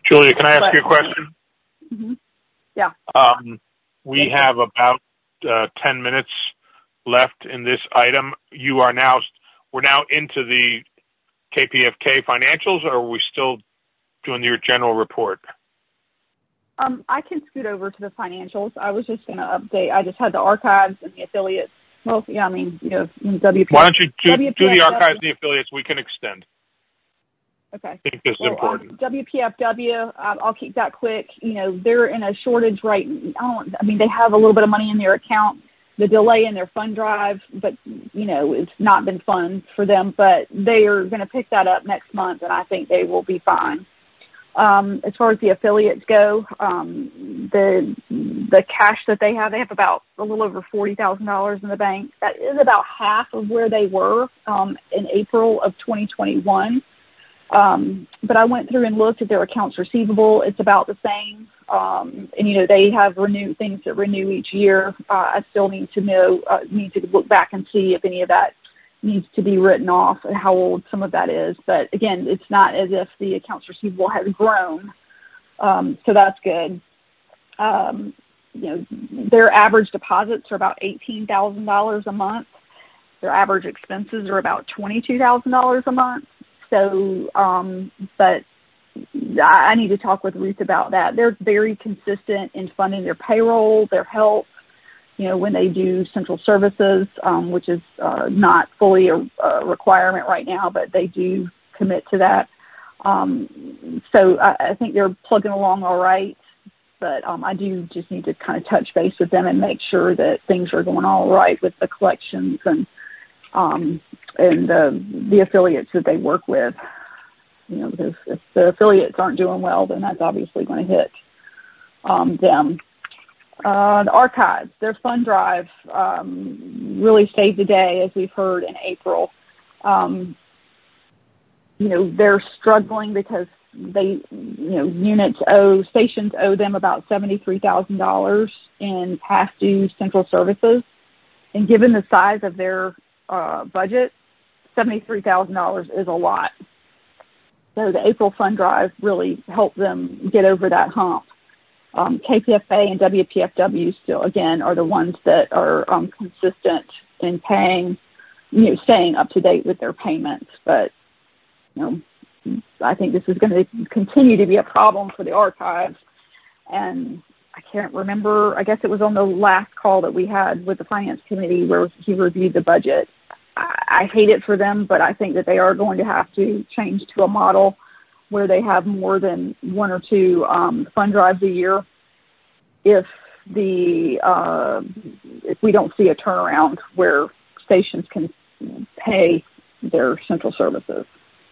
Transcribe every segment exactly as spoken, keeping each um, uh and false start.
Julia, can I ask but, you a question? Mm-hmm. Yeah. Um, we yes, have about uh, ten minutes left in this item. You are now, we're now into the K P F K financials, or are we still doing your general report? Um, I can scoot over to the financials. I was just going to update. I just had the archives and the affiliates. Well, yeah, I mean, you know, W P F. Why don't you do, W P F W. do the archives and the affiliates? We can extend. Okay. I think this is well, important. Um, W P F W, uh, I'll keep that quick. You know, they're in a shortage right. I don't. I mean, they have a little bit of money in their account. The delay in their fund drive, but you know, it's not been fun for them. But they are going to pick that up next month, and I think they will be fine. Um, as far as the affiliates go, um, the the cash that they have, they have about a little over forty thousand dollars in the bank. That is about half of where they were um, in April of twenty twenty-one. Um, but I went through and looked at their accounts receivable. It's about the same. Um, and, you know, they have renewed things that renew each year. Uh, I still need to know, uh, need to look back and see if any of that needs to be written off and how old some of that is. But again, it's not as if the accounts receivable has grown. Um, so that's good. Um, you know, their average deposits are about eighteen thousand dollars a month. Their average expenses are about twenty-two thousand dollars a month. So, um, but I need to talk with Ruth about that. They're very consistent in funding their payroll, their health, you know, when they do central services, um, which is uh, not fully a, a requirement right now, but they do commit to that. Um, so I, I think they're plugging along all right, but um, I do just need to kind of touch base with them and make sure that things are going all right with the collections and um, and the, the affiliates that they work with. You know, because if the affiliates aren't doing well, then that's obviously going to hit um, them. Uh, the archives, their fund drive um, really saved the day, as we've heard in April. Um, you know, they're struggling because they, you know, units owe, stations owe them about seventy-three thousand dollars in past due central services. And given the size of their uh, budget, seventy-three thousand dollars is a lot. So the April fund drive really helped them get over that hump. Um, K P F A and W P F W still, again, are the ones that are um, consistent in paying, you know, staying up to date with their payments. But, you know, I think this is going to continue to be a problem for the archives. And I can't remember, I guess it was on the last call that we had with the Finance Committee where he reviewed the budget. I hate it for them, but I think that they are going to have to change to a model where they have more than one or two um, fund drives a year if the uh, if we don't see a turnaround where stations can pay their central services.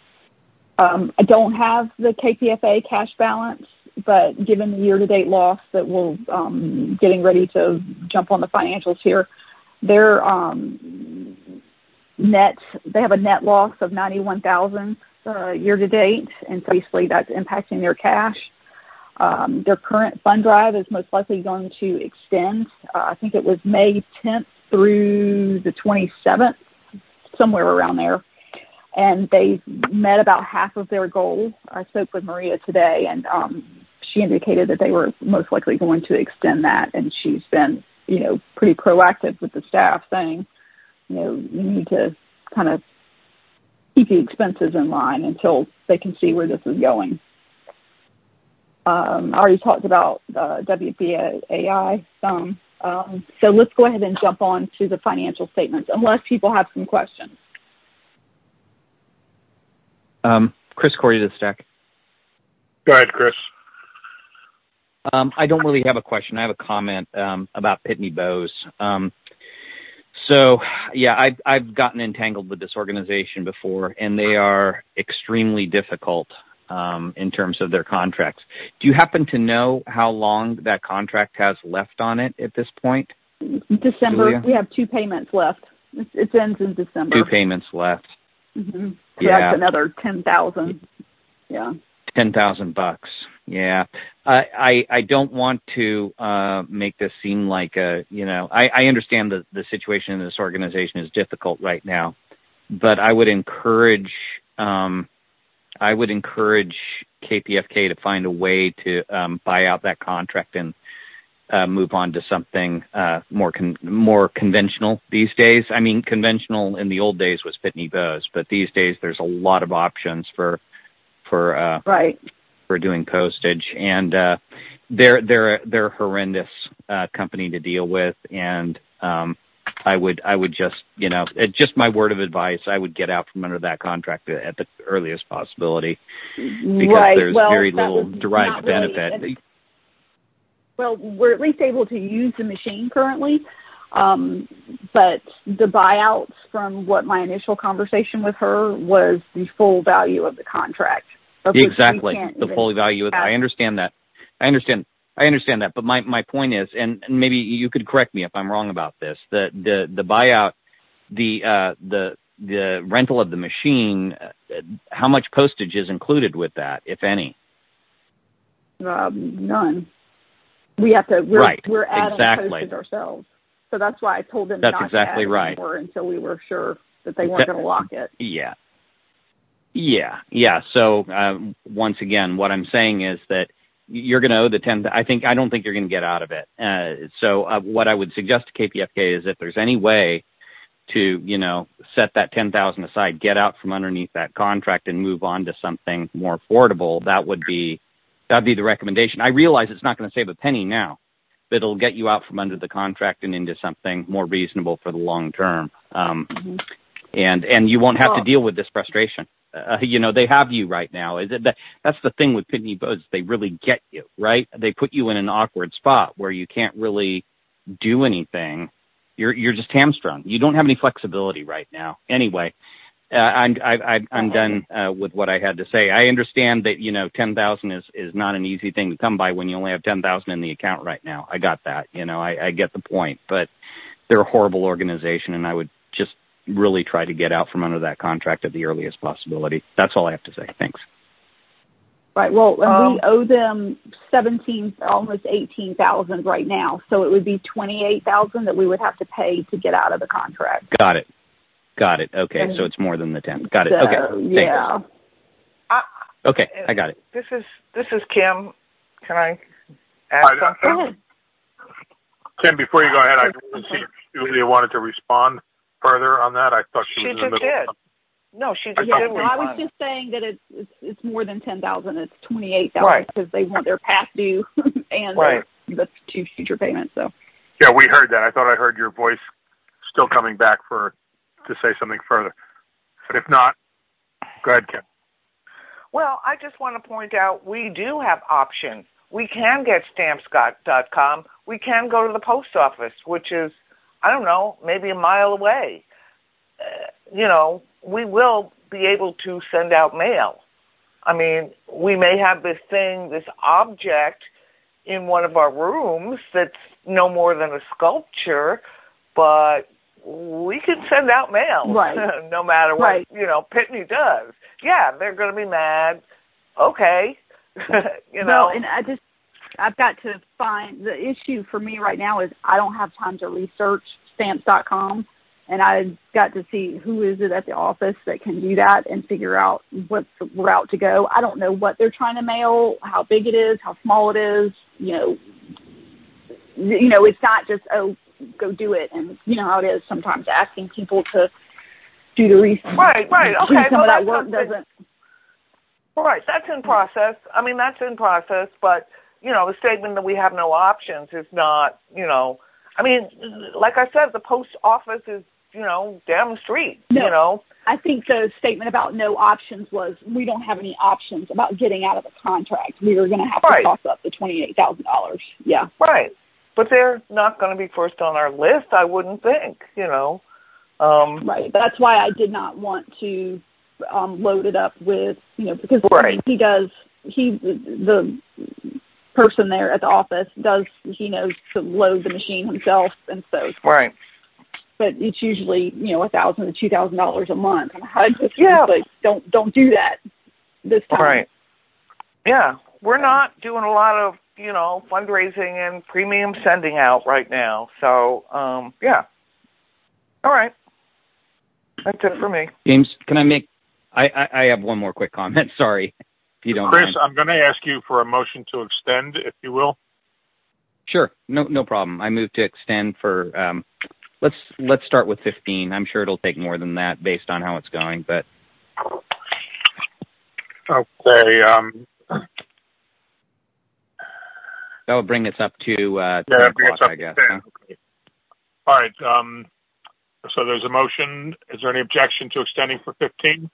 Um, I don't have the K P F A cash balance, but given the year-to-date loss that we're um, getting ready to jump on the financials here, they're um, net, they have a net loss of ninety-one thousand dollars uh, year to date, and so basically that's impacting their cash. Um, their current fund drive is most likely going to extend. Uh, I think it was May tenth through the twenty-seventh, somewhere around there. And they've met about half of their goal. I spoke with Maria today, and um, she indicated that they were most likely going to extend that, and she's been, you know, pretty proactive with the staff saying, you know, you need to kind of keep the expenses in line until they can see where this is going. Um, I already talked about uh, W P A I some. Um, so let's go ahead and jump on to the financial statements, unless people have some questions. Um, Chris Corey to the Stack. Go ahead, Chris. Um, I don't really have a question. I have a comment um, about Pitney Bowes. Um, so, yeah, I've, I've gotten entangled with this organization before, and they are extremely difficult um, in terms of their contracts. Do you happen to know how long that contract has left on it at this point? December. Julia? We have two payments left. It, it ends in December. Two payments left. Mm-hmm. So yeah. That's another ten thousand. Yeah. Ten thousand bucks. Yeah. I, I I don't want to uh, make this seem like a, you know, I, I understand that the situation in this organization is difficult right now, but I would encourage um, I would encourage K P F K to find a way to um, buy out that contract and uh, move on to something uh, more con- more conventional these days. I mean, conventional in the old days was Pitney Bowes, but these days there's a lot of options for for uh, right for doing postage, and uh, they're they're they're a horrendous uh, company to deal with, and um, I would I would just you know it, just my word of advice, I would get out from under that contract at the earliest possibility, because right. there's well, very little derived really, benefit. It, well, we're at least able to use the machine currently, um, but the buyouts from what my initial conversation with her was the full value of the contract. Exactly, the full value of. I understand that. I understand. I understand that. But my, my point is, and, and maybe you could correct me if I'm wrong about this. The the the buyout, the uh, the the rental of the machine. Uh, how much postage is included with that, if any? Um, none. We have to. We're, right. We're adding exactly. postage ourselves. So that's why I told them that's not exactly to add right. anymore until we were sure that they weren't going to lock it. Yeah. Yeah, yeah. So uh, once again, what I'm saying is that you're going to owe the ten. I think I don't think you're going to get out of it. Uh, so uh, what I would suggest to K P F K is if there's any way to, you know, set that ten thousand aside, get out from underneath that contract, and move on to something more affordable, that would be that'd be the recommendation. I realize it's not going to save a penny now, but it'll get you out from under the contract and into something more reasonable for the long term. Um, mm-hmm. And and you won't have well, to deal with this frustration. Uh, you know, they have you right now. Is it that, that's the thing with Pitney Bowes. They really get you, right? They put you in an awkward spot where you can't really do anything. You're you're just hamstrung. You don't have any flexibility right now. Anyway, uh, I'm I, I'm done uh, with what I had to say. I understand that, you know, ten thousand is is not an easy thing to come by when you only have ten thousand in the account right now. I got that. You know, I, I get the point. But they're a horrible organization, and I would just really try to get out from under that contract at the earliest possibility. That's all I have to say. Thanks. Right. Well, um, we owe them seventeen, almost eighteen thousand right now. So it would be twenty-eight thousand that we would have to pay to get out of the contract. Got it. Got it. Okay. And so it's more than the ten. Got it. So, okay. Yeah. I, okay. I got it. This is, this is Kim. Can I add I, something? Go ahead. Kim, before you go ahead, I want to see if Julia wanted to respond further on that. I thought she, she was in the middle. She just did. No, she just yeah, did. No, I was just saying that it's it's, it's more than ten thousand. It's twenty eight thousand right. because they want their past due and right. the two future payments. So yeah, we heard that. I thought I heard your voice still coming back for to say something further. But if not, go ahead, Kim. Well, I just want to point out we do have options. We can get stamps dot com. We can go to the post office, which is, I don't know, maybe a mile away. Uh, you know, we will be able to send out mail. I mean, we may have this thing, this object in one of our rooms that's no more than a sculpture, but we can send out mail, right. no matter what, right. you know, Pitney does. Yeah, they're going to be mad. Okay. you know. No, and I just, I've got to find, the issue for me right now is I don't have time to research stamps dot com, and I've got to see who is it at the office that can do that and figure out what's the route to go. I don't know what they're trying to mail, how big it is, how small it is. You know, you know, it's not just, oh, go do it. And you know how it is sometimes asking people to do the research. Right, right. Okay. Some well, of that work doesn't. Right. That's in process. I mean, that's in process, but you know, the statement that we have no options is not, you know, I mean, like I said, the post office is, you know, down the street, no, you know. I think the statement about no options was we don't have any options about getting out of the contract. We were going to have right. to toss up the twenty-eight thousand dollars. Yeah. Right. But they're not going to be first on our list, I wouldn't think, you know. Um, right. That's why I did not want to um, load it up with, you know, because right. I mean, he does, he, the person there at the office does, he knows to load the machine himself. And so, right. But it's usually, you know, a thousand to two thousand dollars a month. I just yeah. like, don't, don't do that this time. Right. Yeah. We're not doing a lot of, you know, fundraising and premium sending out right now. So, um, yeah. All right. That's it for me. James, can I make, I, I, I have one more quick comment. Sorry. if you don't Chris, mind. I'm going to ask you for a motion to extend, if you will. Sure, no, no problem. I move to extend for. Um, let's let's start with fifteen. I'm sure it'll take more than that based on how it's going, but. Okay. Um, that will bring us up to uh, yeah, ten bring us o'clock, up I guess. to ten. Huh? Okay. All right. Um, so there's a motion. Is there any objection to extending for fifteen?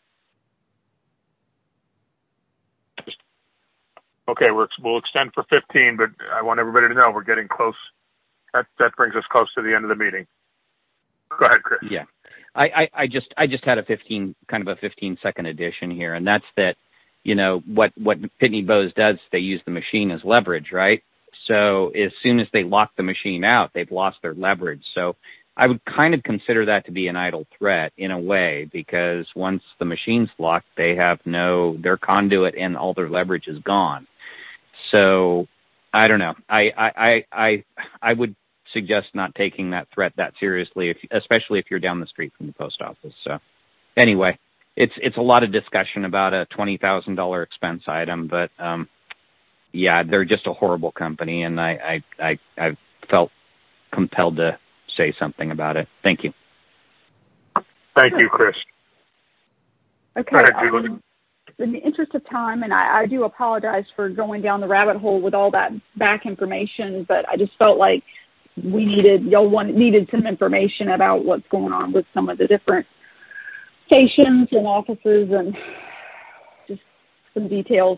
Okay, we're, we'll extend for fifteen, but I want everybody to know we're getting close. That that brings us close to the end of the meeting. Go ahead, Chris. Yeah, I, I, I just I just had a fifteen kind of a fifteen second addition here, and that's that. You know what what Pitney Bowes does? They use the machine as leverage, right? So as soon as they lock the machine out, they've lost their leverage. So I would kind of consider that to be an idle threat in a way, because once the machine's locked, they have no their conduit and all their leverage is gone. So I don't know. I, I, I, I would suggest not taking that threat that seriously, if, especially if you're down the street from the post office. So anyway, it's it's a lot of discussion about a twenty thousand dollars expense item, but um, yeah, they're just a horrible company, and I, I, I, I felt compelled to say something about it. Thank you. Thank you, Chris. Okay. Go ahead, Julie. Um, in the interest of time, and I, I do apologize for going down the rabbit hole with all that back information, but I just felt like we needed, y'all want, needed some information about what's going on with some of the different stations and offices and just some details.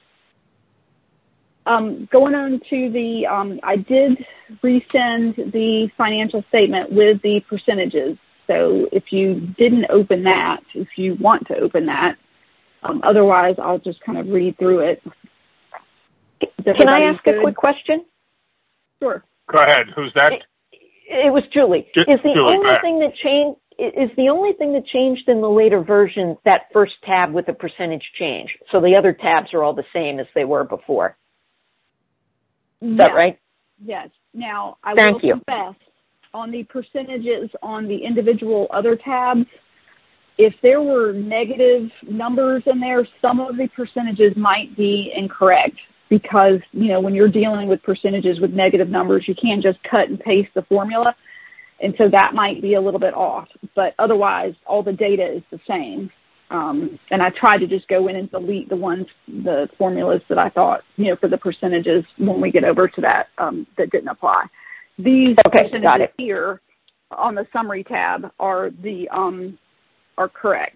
Um, going on to the, um, I did resend the financial statement with the percentages. So if you didn't open that, if you want to open that, Um, otherwise, I'll just kind of read through it. Can I ask good? a quick question? Sure. Go ahead. Who's that? It, it was Julie. Ju- is the Julie, only thing that changed? Is the only thing that changed in the later version that first tab with the percentage change? So the other tabs are all the same as they were before. Is yes. that right? Yes. Now, I Thank will you. confess, on the percentages on the individual other tabs, if there were negative numbers in there, some of the percentages might be incorrect, because, you know, when you're dealing with percentages with negative numbers, you can't just cut and paste the formula. And so that might be a little bit off. But otherwise, all the data is the same. Um, and I tried to just go in and delete the ones, the formulas that I thought, you know, for the percentages when we get over to that, um, that didn't apply. These okay, percentages got it. here on the summary tab are the, um, are correct.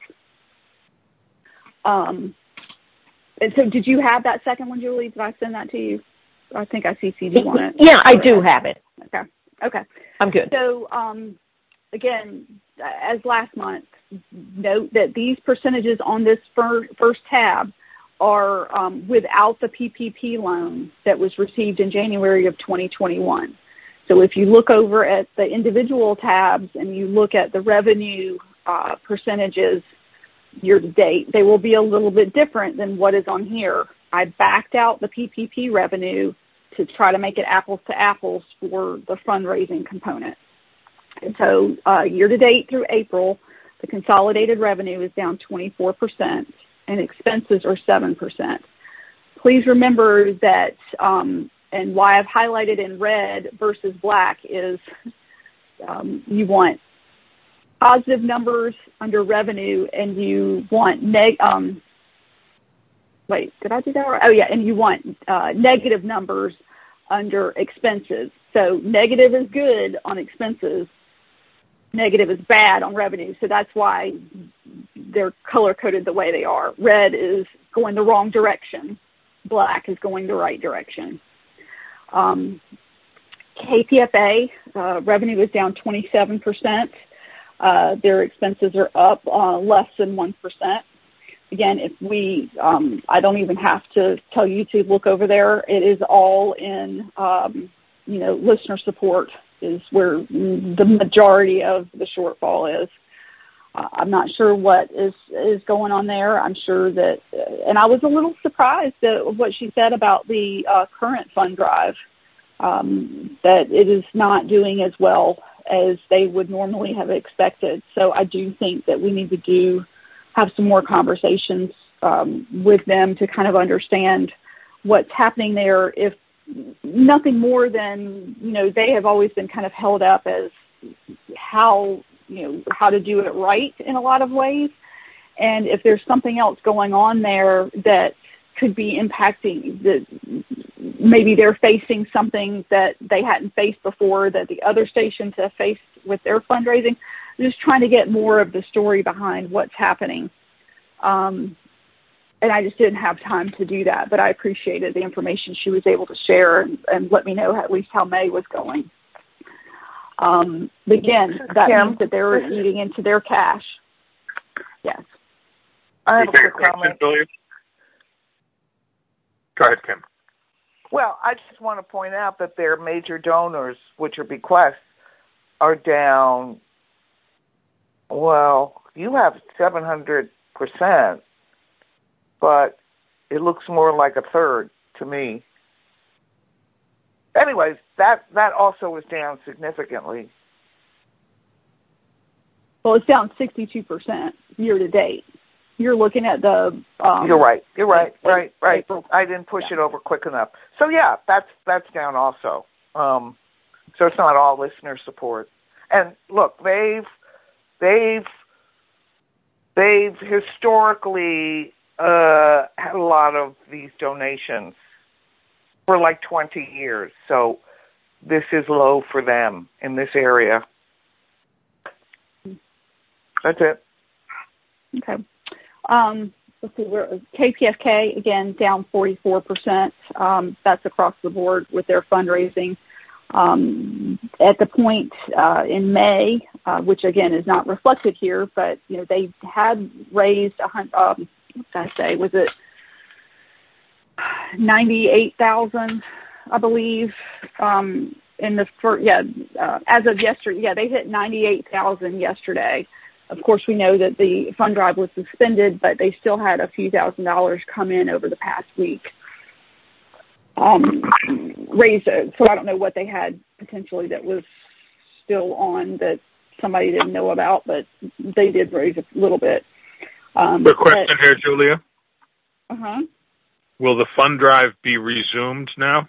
Um, and so did you have that second one, Julie? Did I send that to you? I think I C C'd you on it. Yeah, I do have it. Okay. Okay. I'm good. So, um, again, as last month, note that these percentages on this fir- first tab are um, without the P P P loan that was received in January of twenty twenty-one. So if you look over at the individual tabs and you look at the revenue uh, percentages year to date, they will be a little bit different than what is on here. I backed out the P P P revenue to try to make it apples to apples for the fundraising component. And so uh, year to date through April, the consolidated revenue is down twenty-four percent and expenses are seven percent. Please remember that, um, and why I've highlighted in red versus black is um, you want positive numbers under revenue, and you want neg. Um, wait, did I do that right? Oh yeah, and you want uh, negative numbers under expenses. So negative is good on expenses. Negative is bad on revenue. So that's why they're color coded the way they are. Red is going the wrong direction. Black is going the right direction. Um, K P F A uh, revenue is down twenty-seven percent. Uh, their expenses are up uh, less than one percent. Again, if we, um, I don't even have to tell you to look over there. It is all in, um, you know, listener support is where the majority of the shortfall is. Uh, I'm not sure what is, is going on there. I'm sure that, uh, and I was a little surprised at what she said about the uh, current fund drive, um, that it is not doing as well as they would normally have expected. So I do think that we need to do have some more conversations um, with them to kind of understand what's happening there, if nothing more than, you know, they have always been kind of held up as how, you know, how to do it right in a lot of ways. And if there's something else going on there that could be impacting, the, maybe they're facing something that they hadn't faced before that the other stations have faced with their fundraising. Just trying to get more of the story behind what's happening. Um, and I just didn't have time to do that, but I appreciated the information she was able to share and, and let me know at least how May was going. Um, again, that Kim, means that they were eating into their cash. Yes. I have a quick question, comment. Julia? Go ahead, Kim. Well, I just want to point out that their major donors, which are bequests, are down, well, you have seven hundred percent, but it looks more like a third to me. Anyways, that, that also was down significantly. Well, it's down sixty-two percent year to date. You're looking at the... Um, You're right. You're right. April, Right. Right. April. I didn't push Yeah. it over quick enough. So, yeah, that's that's down also. Um, so it's not all listener support. And, look, they've, they've, they've historically uh, had a lot of these donations for like twenty years. So this is low for them in this area. That's it. Okay. Um, let's see, we're, K P F K, again, down forty-four percent. Um, that's across the board with their fundraising. Um, at the point uh, in May, uh, which, again, is not reflected here, but, you know, they had raised, a hundred, um, what did I say, was it ninety-eight thousand, I believe, um, in the first, yeah, uh, as of yesterday, yeah, they hit ninety-eight thousand yesterday. Of course, we know that the fund drive was suspended, but they still had a few thousand dollars come in over the past week. Um, raised, a, so I don't know what they had potentially that was still on that somebody didn't know about, but they did raise a little bit. Um, The question but, here, Julia. Uh-huh. Will the fund drive be resumed now?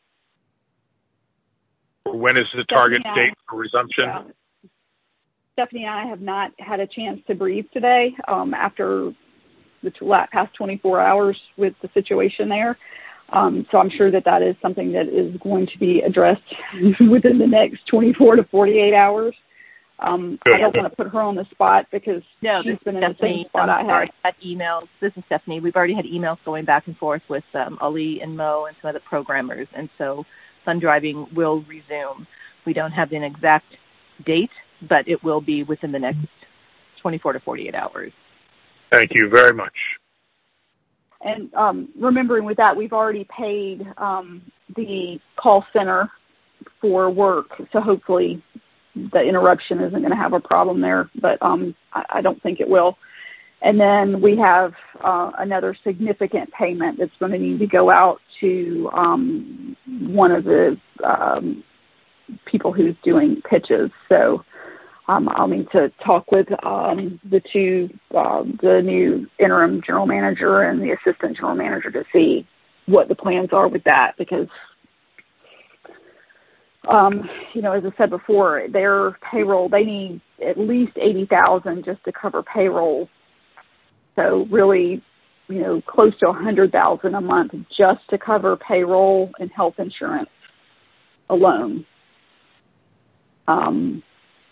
When is the target Stephanie date for resumption? Yeah. Stephanie and I have not had a chance to breathe today um, after the past twenty-four hours with the situation there. Um, so I'm sure that that is something that is going to be addressed within the next twenty-four to forty-eight hours. Um, I don't want to put her on the spot because no, she's been in Stephanie, the same spot um, I have. had emails. This is Stephanie. We've already had emails going back and forth with um, Ali and Mo and some of the programmers, and so fund driving will resume. We don't have an exact date, but it will be within the next twenty-four to forty-eight hours. Thank you very much. And um, remembering with that, we've already paid um, the call center for work, so hopefully the interruption isn't going to have a problem there, but um, I, I don't think it will. And then we have uh, another significant payment that's going to need to go out to um, one of the um, people who's doing pitches. So um, I'll need to talk with um, the two, uh, the new interim general manager and the assistant general manager to see what the plans are with that, because Um, you know, as I said before, their payroll, they need at least eighty thousand just to cover payroll. So really, you know, close to one hundred thousand a month just to cover payroll and health insurance alone. Um,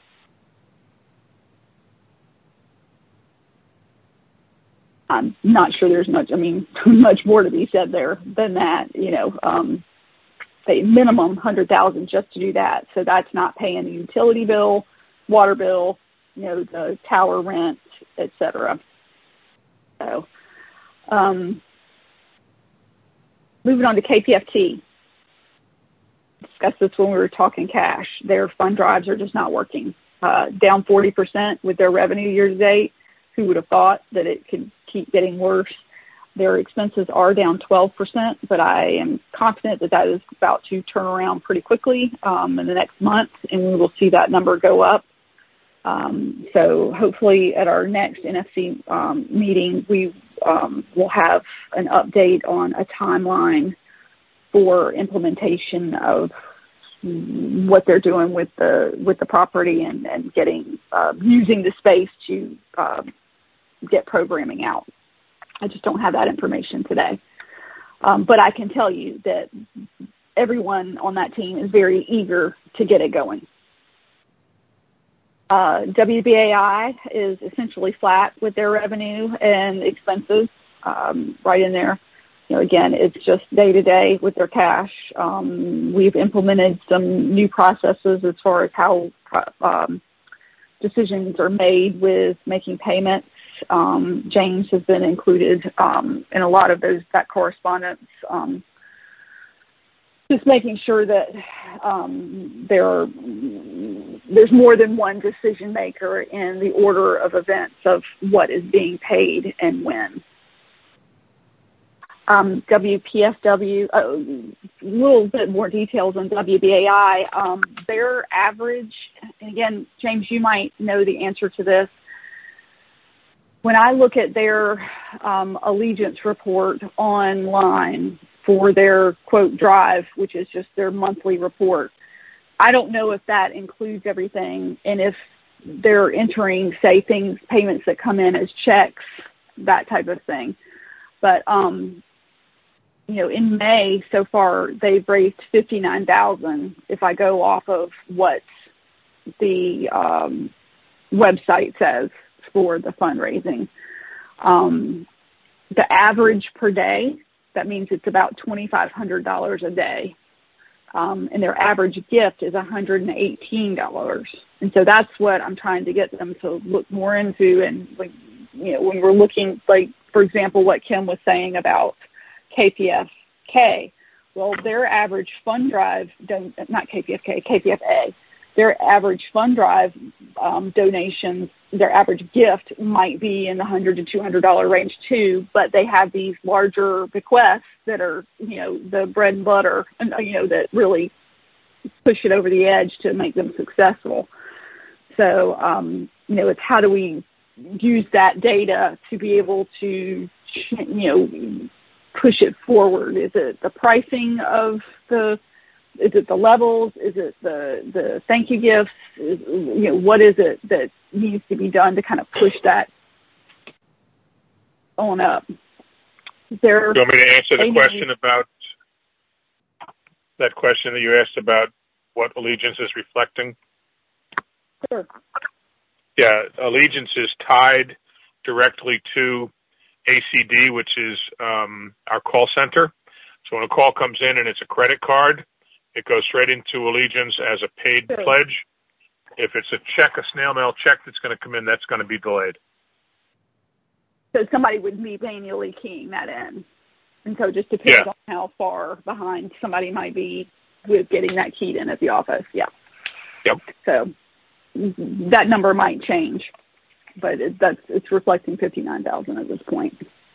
I'm not sure there's much, I mean, much more to be said there than that, you know, um, a minimum one hundred thousand just to do that. So that's not paying the utility bill, water bill, you know, the tower rent, et cetera. So, um, moving on to K P F T. Discussed this when we were talking cash. Their fund drives are just not working. Uh, down forty percent with their revenue year to date. Who would have thought that it could keep getting worse? Their expenses are down twelve percent, but I am confident that that is about to turn around pretty quickly um, in the next month, and we will see that number go up. Um, so hopefully at our next N F C um, meeting, we um, we'll have an update on a timeline for implementation of what they're doing with the with the property and, and getting uh, using the space to uh, get programming out. I just don't have that information today. Um, but I can tell you that everyone on that team is very eager to get it going. Uh, W B A I is essentially flat with their revenue and expenses, um, right in there. You know, again, it's just day to day with their cash. Um, we've implemented some new processes as far as how um, decisions are made with making payments. Um, James has been included um, in a lot of those that correspondence. Um, just making sure that um, there are, there's more than one decision maker in the order of events of what is being paid and when. Um, W P F W, a uh, little bit more details on W B A I. Um, their average, and again, James, you might know the answer to this. When I look at their um, allegiance report online for their quote drive, which is just their monthly report, I don't know if that includes everything, and if they're entering, say, things, payments that come in as checks, that type of thing. But um, you know, in May so far, they've raised fifty-nine thousand dollars. If I go off of what the um, website says for the fundraising, um, the average per day, that means it's about twenty-five hundred dollars a day. Um, and their average gift is one hundred eighteen dollars. And so that's what I'm trying to get them to look more into. And, like, you know, when we're looking, like, for example, what Kim was saying about K P F K, well, their average fund drive, don- not K P F K, K P F A, their average fund drive um, donations, their average gift might be in the one hundred to two hundred dollars range too, but they have these larger bequests that are, you know, the bread and butter, and you know, that really push it over the edge to make them successful. So, um, you know, it's how do we use that data to be able to, you know, push it forward? Is it the pricing of the, is it the levels? Is it the, the thank you gifts? Is, you know, what is it that needs to be done to kind of push that on up? There, Do you want me to answer the question about that question that you asked about what Allegiance is reflecting? Sure. Yeah, Allegiance is tied directly to A C D, which is um, our call center. So when a call comes in and it's a credit card, it goes straight into Allegiance as a paid Sure. pledge. If it's a check, a snail mail check that's going to come in, that's going to be delayed. So somebody would be manually keying that in. And so it just depends Yeah. on how far behind somebody might be with getting that keyed in at the office. Yeah. Yep. So that number might change, but it, that's, it's reflecting fifty-nine thousand at this point.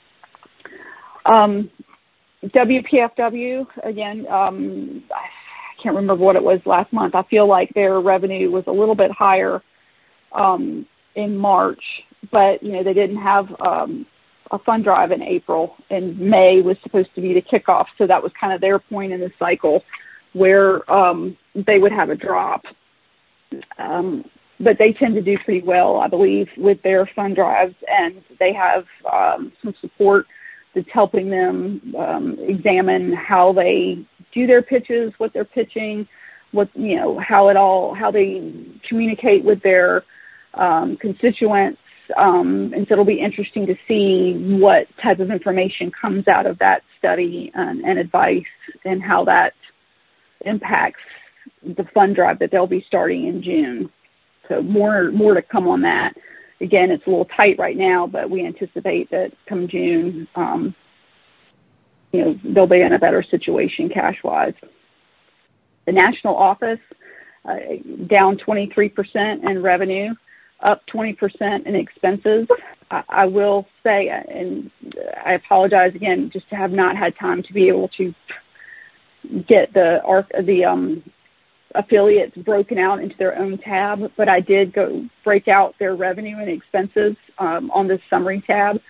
Um, W P F W, again, um, I can't remember what it was last month. I feel like their revenue was a little bit higher um, in March, but, you know, they didn't have um, a fund drive in April, and May was supposed to be the kickoff. So that was kind of their point in the cycle where um, they would have a drop. Um, but they tend to do pretty well, I believe, with their fund drives, and they have um, some support that's helping them um, examine how they do their pitches, what they're pitching, what, you know, how it all, how they communicate with their um, constituents. Um, and so it'll be interesting to see what type of information comes out of that study and, and advice, and how that impacts the fund drive that they'll be starting in June. So more, more to come on that. Again, it's a little tight right now, but we anticipate that come June, um, you know, they'll be in a better situation cash-wise. The national office, uh, down twenty-three percent in revenue, up twenty percent in expenses. I, I will say, and I apologize again, just to have not had time to be able to get the the um, affiliates broken out into their own tab, but I did go break out their revenue and expenses um, on this summary tab.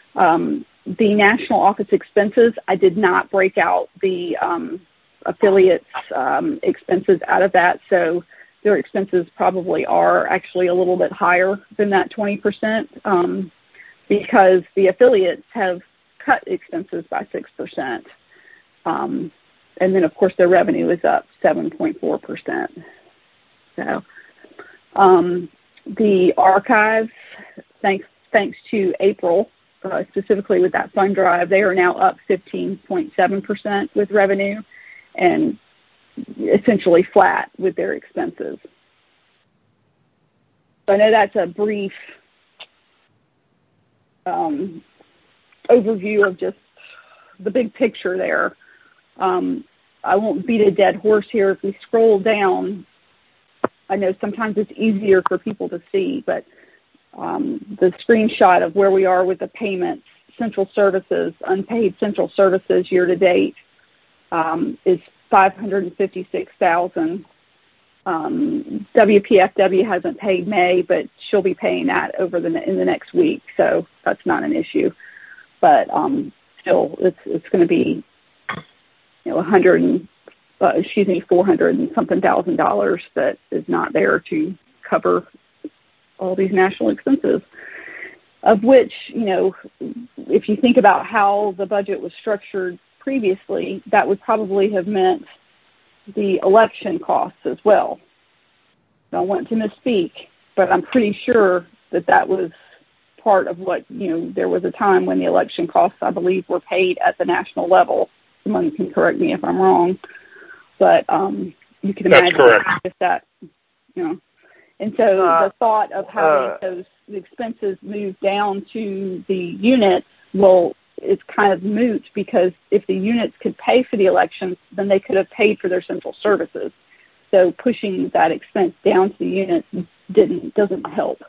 Um, the national office expenses, I did not break out the um, affiliates' um, expenses out of that, so their expenses probably are actually a little bit higher than that twenty percent um, because the affiliates have cut expenses by six percent. Um, and then, of course, their revenue is up seven point four percent. So um, the archives, thanks thanks to April, uh, specifically with that fund drive, they are now up fifteen point seven percent with revenue and essentially flat with their expenses. So I know that's a brief um, overview of just the big picture there. Um, I won't beat a dead horse here. If we scroll down, I know sometimes it's easier for people to see, but um, the screenshot of where we are with the payments, central services, unpaid central services year to date um, is five hundred fifty-six thousand dollars. Um, W P F W hasn't paid May, but she'll be paying that over the in the next week, so that's not an issue. But um, still, it's it's going to be you know one hundred, uh, excuse me, four hundred and something thousand dollars that is not there to cover all these national expenses. Of which, you know, if you think about how the budget was structured previously, that would probably have meant the election costs as well. I don't want to misspeak, but I'm pretty sure that that was part of what, you know, there was a time when the election costs, I believe, were paid at the national level. Someone can correct me if I'm wrong, but um, you can That's imagine correct. if that, you know. And so uh, the thought of having uh, those expenses moved down to the units, well, it's kind of moot because if the units could pay for the elections, then they could have paid for their central services. So pushing that expense down to the units didn't doesn't help.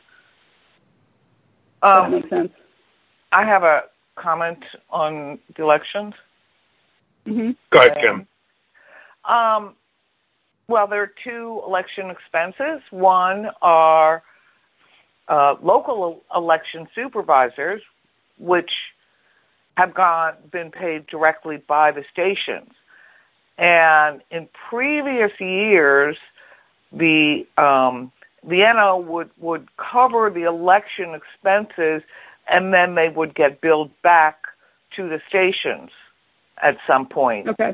Um, Does that make sense? I have a comment on the elections. Mm-hmm. Go ahead, Kim. Um, well, there are two election expenses. One are uh, local election supervisors, which have gone been paid directly by the stations. And in previous years, the um, the N O would, would cover the election expenses, and then they would get billed back to the stations at some point. Okay.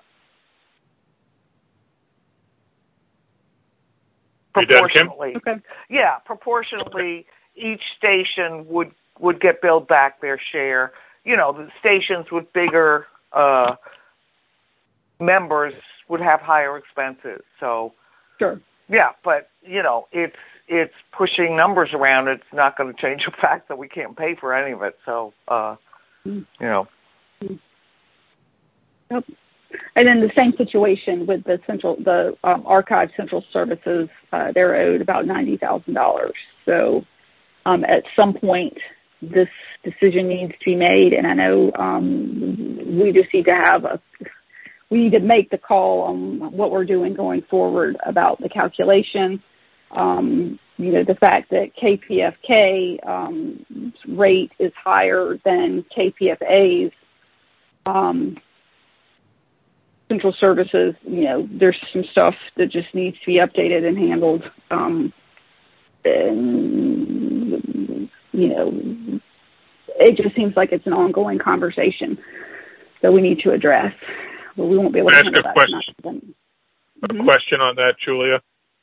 Proportionally. You done, Kim? Okay. Yeah, proportionally, each station would, would get billed back their share. You know, the stations with bigger uh, members would have higher expenses. So, sure. Yeah, but you know, it's it's pushing numbers around. It's not going to change the fact that we can't pay for any of it. So, uh, mm. you know. Mm. Yep. And then the same situation with the central, the um, archive central services. Uh, they're owed about ninety thousand dollars. So, um, at some point, this decision needs to be made, and I know um, we just need to have a, we need to make the call on what we're doing going forward about the calculation. Um, you know, the fact that K P F K um, rate is higher than K P F A's um, central services. You know, there's some stuff that just needs to be updated and handled. Um, and, you know, it just seems like it's an ongoing conversation that we need to address. But we won't be able to handle that. Question. A mm-hmm. question on that, Julia.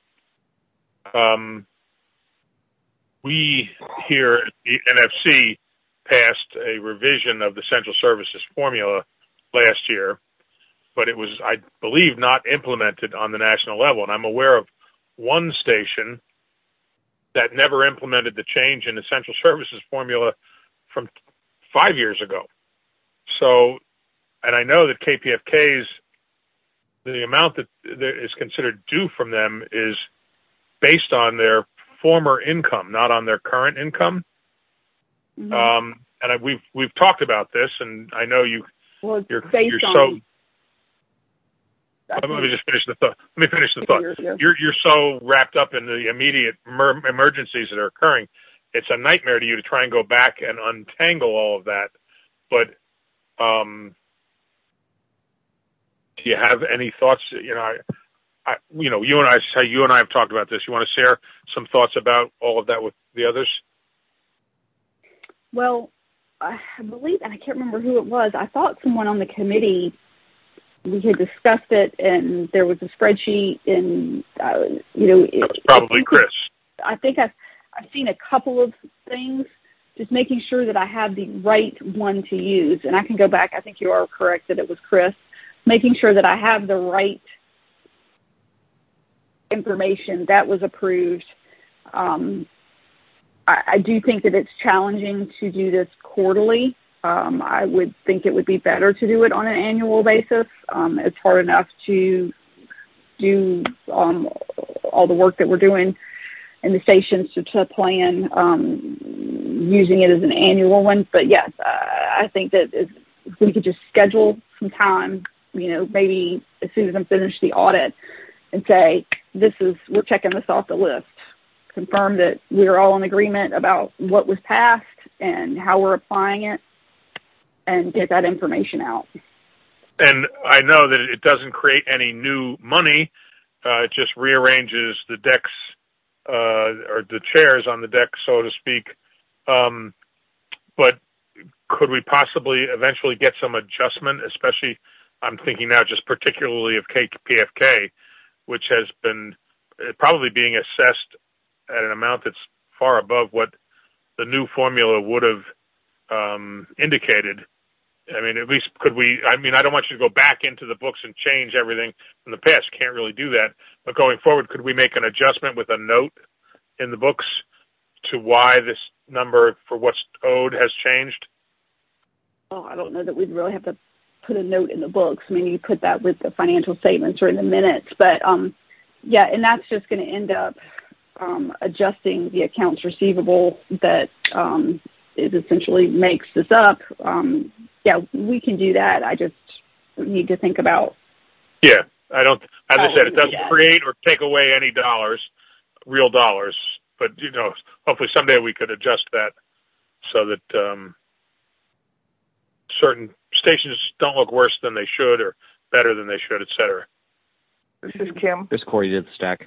Um, we here at the N F C passed a revision of the Central Services formula last year, but it was, I believe, not implemented on the national level. And I'm aware of one station that never implemented the change in the Central Services formula from five years ago. So, and I know that K P F K's, the amount that is considered due from them is based on their former income, not on their current income. Mm-hmm. Um, and I, we've we've talked about this, and I know you. Well, you're, based you're on, so. Let me just finish the thought. Let me finish the thought. You're, you're you're so wrapped up in the immediate emer- emergencies that are occurring it's a nightmare to you to try and go back and untangle all of that. But um, do you have any thoughts? You know, I, I, you know, you and I, say you and I have talked about this. You want to share some thoughts about all of that with the others? Well, I believe, and I can't remember who it was. I thought someone on the committee, we had discussed it, and there was a spreadsheet, and uh, you know, it, That's probably Chris. I think I've I've seen a couple of things. Just making sure that I have the right one to use, and I can go back. I think you are correct that it was Chris. Making sure that I have the right information that was approved. Um, I, I do think that it's challenging to do this quarterly. Um, I would think it would be better to do it on an annual basis. Um, it's hard enough to do um, all the work that we're doing in the stations to, to plan um, using it as an annual one. But yes, uh, I think that if we could just schedule some time, you know, maybe as soon as I'm finished the audit, and say, this is, we're checking this off the list. Confirm that we're all in agreement about what was passed and how we're applying it, and get that information out. And I know that it doesn't create any new money. Uh, it just rearranges the decks, uh, or the chairs on the deck, so to speak. Um, but could we possibly eventually get some adjustment, especially, I'm thinking now just particularly of K P F K, which has been probably being assessed at an amount that's far above what the new formula would have um, indicated. I mean, at least could we, I mean, I don't want you to go back into the books and change everything from the past. Can't really do that. But going forward, could we make an adjustment with a note in the books to why this number for what's owed has changed? Well, I don't know that we'd really have to put a note in the books. I mean, you put that with the financial statements or in the minutes. But, um, yeah, and that's just going to end up um, adjusting the accounts receivable that um, is essentially makes this up. Um, yeah, we can do that. I just need to think about. Yeah, I don't, as I said, it doesn't create or take away any dollars, real dollars. But, you know, hopefully someday we could adjust that so that um, certain stations don't look worse than they should or better than they should, et cetera. This is Kim. Chris Corey did the stack.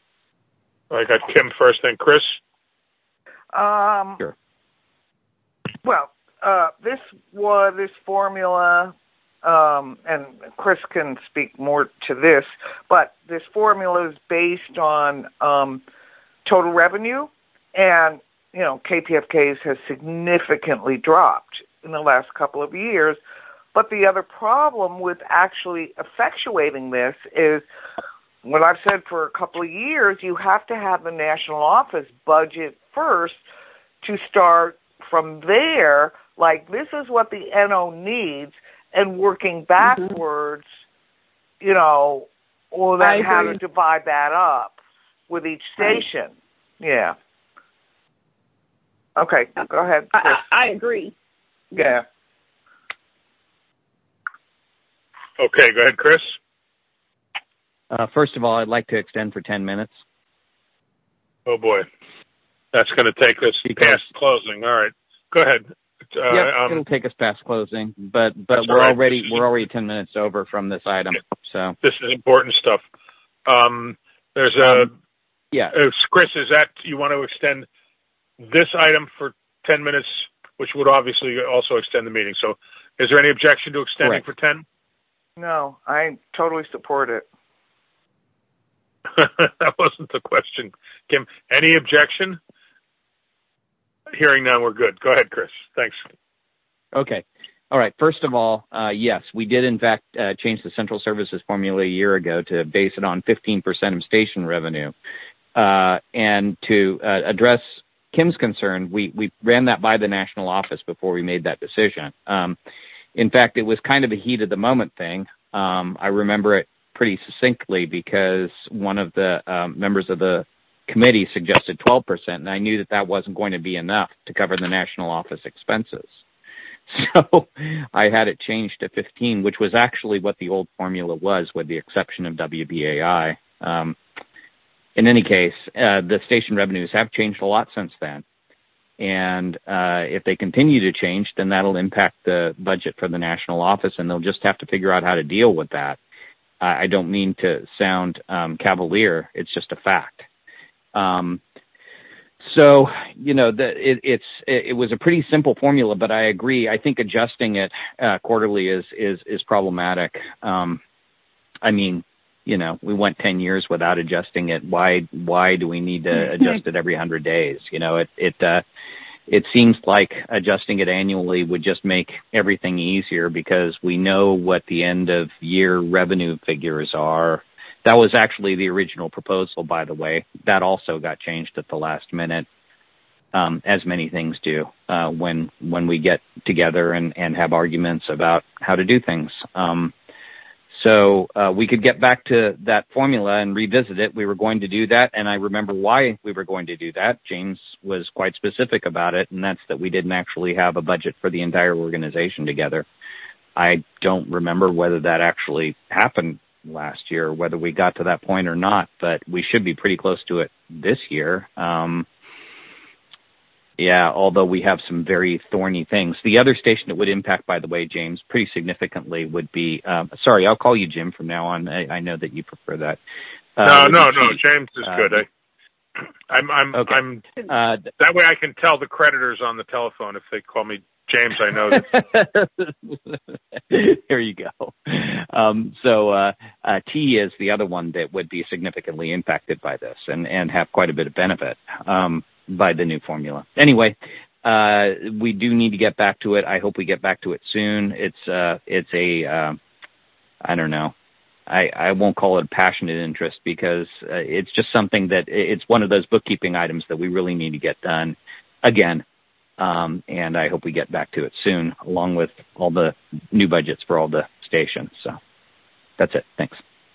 I got Kim first, then Chris. Um, sure. Well, uh, this was this formula, um, and Chris can speak more to this, but this formula is based on um, total revenue, and you know, K P F K's has significantly dropped in the last couple of years. But the other problem with actually effectuating this is what I've said for a couple of years, you have to have the national office budget first to start from there, like this is what the N O needs, and working backwards, mm-hmm. you know, or then how to divide that up with each station. Right. Yeah. Okay, go ahead, Chris. I, I agree. Yeah. Okay, go ahead, Chris. Uh, first of all, I'd like to extend for ten minutes. Oh, boy. That's going to take us because, past closing. All right. Go ahead. Uh, yeah, um, it'll take us past closing, but but we're right. already we're already ten minutes over from this item. So this is important stuff. Um, there's a um, yeah. Uh, Chris, is that you want to extend this item for ten minutes, which would obviously also extend the meeting? So, is there any objection to extending Correct. for ten? No, I totally support it. That wasn't the question, Kim. Any objection? Hearing none, we're good. Go ahead, Chris. Thanks. Okay. All right. First of all, uh, yes, we did, in fact, uh, change the central services formula a year ago to base it on fifteen percent of station revenue. Uh, and to uh, address Kim's concern, we, we ran that by the national office before we made that decision. Um, in fact, it was kind of a heat of the moment thing. Um, I remember it pretty succinctly because one of the um, members of the committee suggested twelve percent, and I knew that that wasn't going to be enough to cover the national office expenses. So I had it changed to fifteen, which was actually what the old formula was, with the exception of W B A I. Um, in any case, uh, the station revenues have changed a lot since then. And uh, if they continue to change, then that'll impact the budget for the national office, and they'll just have to figure out how to deal with that. Uh, I don't mean to sound um, cavalier. It's just a fact. Um, so, you know, the, it, it's it, it was a pretty simple formula, but I agree. I think adjusting it uh, quarterly is is is problematic. Um, I mean, you know, we went ten years without adjusting it. Why why do we need to adjust it every hundred days? You know, it it uh, it seems like adjusting it annually would just make everything easier because we know what the end of year revenue figures are. That was actually the original proposal, by the way. That also got changed at the last minute, um, as many things do uh, when when we get together and, and have arguments about how to do things. Um, so uh, we could get back to that formula and revisit it. We were going to do that, and I remember why we were going to do that. James was quite specific about it, and that's that we didn't actually have a budget for the entire organization together. I don't remember whether that actually happened last year, whether we got to that point or not, but we should be pretty close to it this year. Um, yeah, although we have some very thorny things. The other station that would impact, by the way, James, pretty significantly would be, um, sorry, I'll call you Jim from now on. I, I know that you prefer that. Uh, no, no, T- no, James is uh, good. I, I'm, I'm, okay. I'm, uh, that way I can tell the creditors on the telephone if they call me James, I know that. There you go. Um, so uh, uh, T is the other one that would be significantly impacted by this and, and have quite a bit of benefit um, by the new formula. Anyway, uh, we do need to get back to it. I hope we get back to it soon. It's uh, it's a, uh, I don't know. I, I won't call it a passionate interest because uh, it's just something that it's one of those bookkeeping items that we really need to get done again. Um, and I hope we get back to it soon, along with all the new budgets for all the stations. So that's it. Thanks.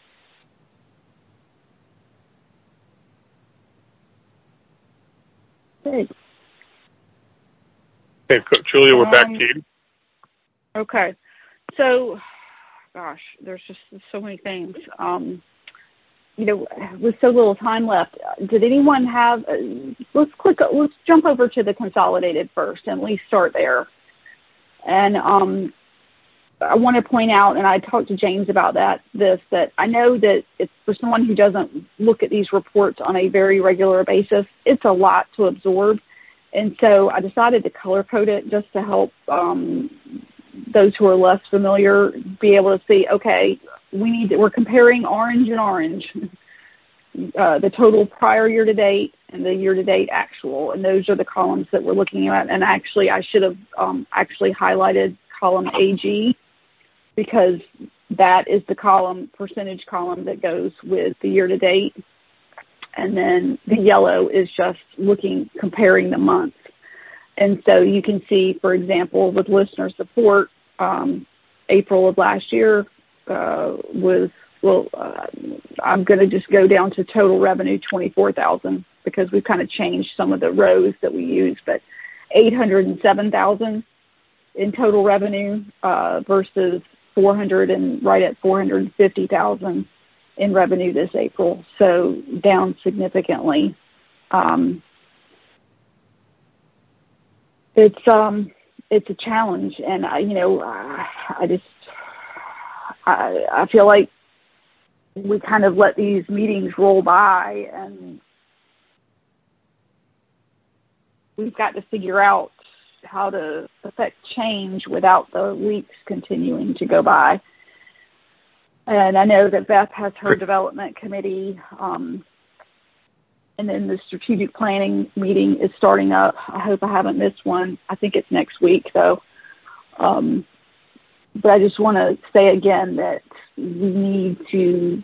Good. Okay, Julia, we're um, back to you. Okay. So, gosh, there's just so many things. Um, you know, with so little time left, did anyone have, uh, let's click, let's jump over to the consolidated first and at least start there. And um, I want to point out, and I talked to James about that, this, that I know that it's for someone who doesn't look at these reports on a very regular basis, it's a lot to absorb. And so I decided to color code it just to help um, those who are less familiar be able to see, okay, we need to, we're comparing orange and orange, uh, the total prior year to date and the year to date actual. And those are the columns that we're looking at. And actually, I should have um, actually highlighted column A G because that is the column, percentage column that goes with the year to date. And then the yellow is just looking, comparing the months. And so you can see, for example, with listener support, um, April of last year, Uh, was, well, uh, I'm going to just go down to total revenue, twenty-four thousand, because we've kind of changed some of the rows that we use, but eight hundred seven thousand in total revenue, uh, versus four hundred and right at four hundred fifty thousand in revenue this April. So down significantly. Um, it's, um, it's a challenge, and I, you know, I, I just, I, I feel like we kind of let these meetings roll by, and we've got to figure out how to affect change without the weeks continuing to go by. And I know that Beth has her development committee, um, and then the strategic planning meeting is starting up. I hope I haven't missed one. I think it's next week, though. Um, But I just want to say again that we need to,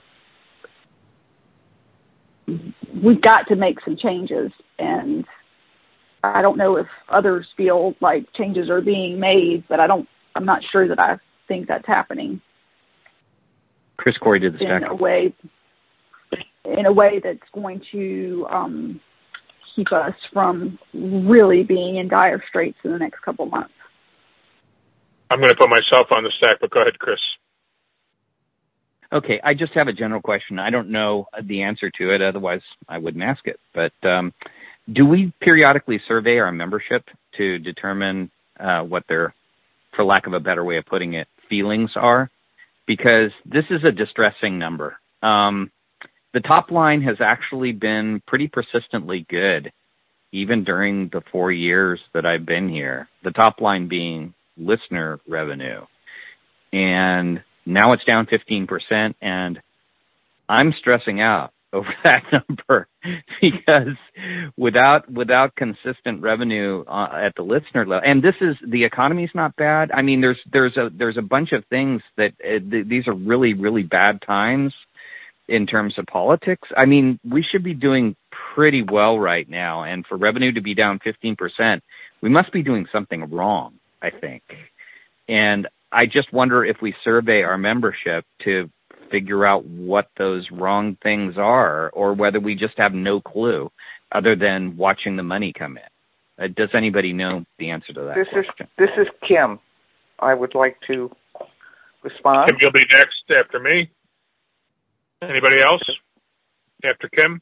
we've got to make some changes. And I don't know if others feel like changes are being made, but I don't, I'm not sure that I think that's happening. Chris Corey did the in a way, in a way that's going to um, keep us from really being in dire straits in the next couple of months. I'm going to put myself on the stack, but go ahead, Chris. Okay, I just have a general question. I don't know the answer to it, otherwise I wouldn't ask it. But um, do we periodically survey our membership to determine uh, what their, for lack of a better way of putting it, feelings are? Because this is a distressing number. Um, the top line has actually been pretty persistently good, even during the four years that I've been here. The top line being listener revenue. And now it's down fifteen percent, and I'm stressing out over that number because without without consistent revenue uh, at the listener level, and this is, the economy's not bad. I mean, there's there's a there's a bunch of things that uh, th- these are really really bad times in terms of politics. I mean, we should be doing pretty well right now, and for revenue to be down fifteen percent, we must be doing something wrong, I think. And I just wonder if we survey our membership to figure out what those wrong things are, or whether we just have no clue other than watching the money come in. Uh, does anybody know the answer to that this question? Is, this is Kim. I would like to respond. Kim, you'll be next after me. Anybody else after Kim?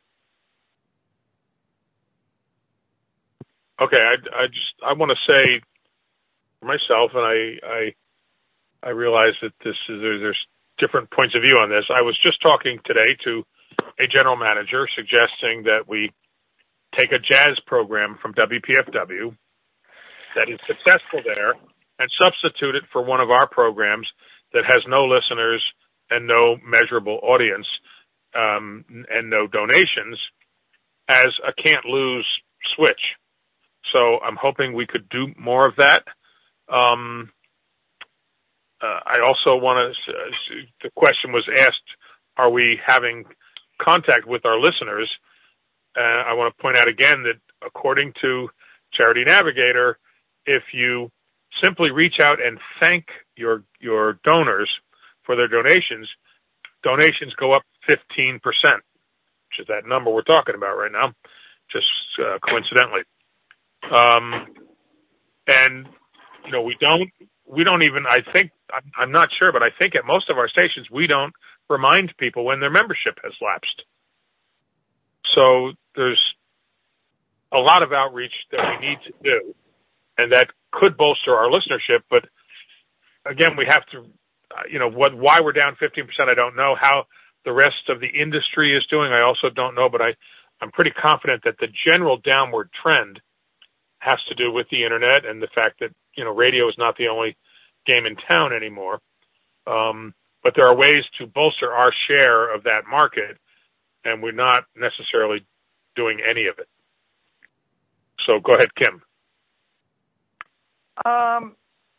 Okay, I, I just I want to say for myself, and I I, I realize that this is there, there's different points of view on this. I was just talking today to a general manager suggesting that we take a jazz program from W P F W that is successful there and substitute it for one of our programs that has no listeners and no measurable audience, um, and no donations, as a can't-lose switch. So I'm hoping we could do more of that. Um, uh, I also want to, uh, the question was asked, are we having contact with our listeners? Uh, I want to point out again that according to Charity Navigator, if you simply reach out and thank your your donors for their donations, donations go up fifteen percent, which is that number we're talking about right now, just uh, coincidentally. Um, and, you know, we don't, we don't even, I think, I'm, I'm not sure, but I think at most of our stations, we don't remind people when their membership has lapsed. So there's a lot of outreach that we need to do, and that could bolster our listenership. But again, we have to, uh, you know, what, why we're down fifteen percent, I don't know. How the rest of the industry is doing, I also don't know. But I, I'm pretty confident that the general downward trend has to do with the internet and the fact that, you know, radio is not the only game in town anymore. Um, but there are ways to bolster our share of that market, and we're not necessarily doing any of it. So go ahead, Kim. Um,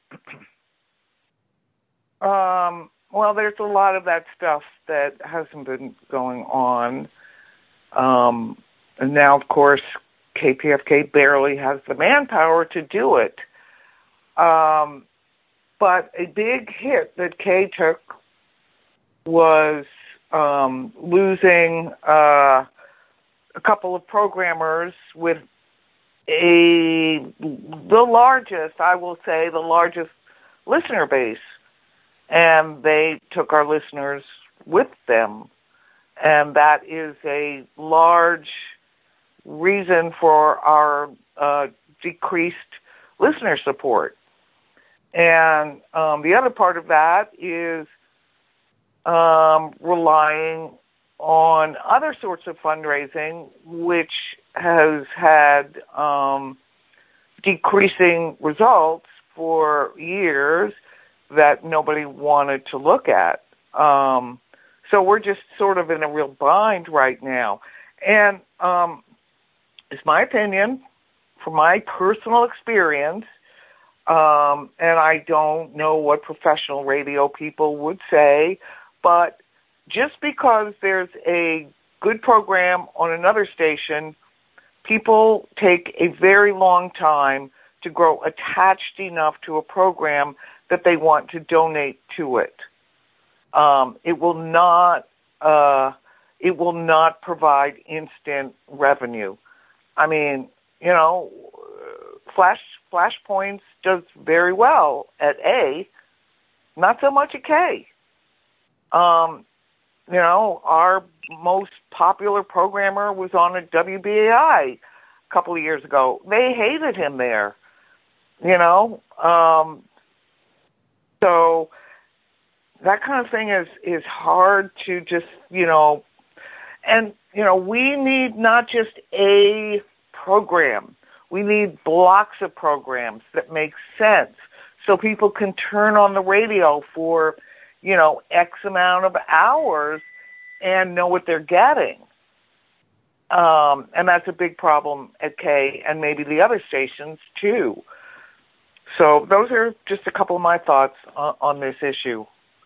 um, well, there's a lot of that stuff that hasn't been going on. Um, and now, of course, K P F K barely has the manpower to do it. Um, but a big hit that K took was um, losing uh, a couple of programmers with a the largest, I will say, the largest listener base. And they took our listeners with them. And that is a large reason for our uh, decreased listener support. And um, the other part of that is um, relying on other sorts of fundraising, which has had um, decreasing results for years that nobody wanted to look at. Um, so we're just sort of in a real bind right now. And um, it's my opinion, from my personal experience, um, and I don't know what professional radio people would say, but just because there's a good program on another station, people take a very long time to grow attached enough to a program that they want to donate to it. Um, it will not, uh, it will not provide instant revenue. I mean, you know, Flash Flashpoints does very well at A, not so much at K. Um, you know, our most popular programmer was on a W B A I a couple of years ago, they hated him there, you know. Um, so that kind of thing is, is hard to just, you know, and, you know, we need not just a program. We need blocks of programs that make sense so people can turn on the radio for, you know, X amount of hours and know what they're getting. Um, and that's a big problem at K and maybe the other stations too. So those are just a couple of my thoughts on, on this issue.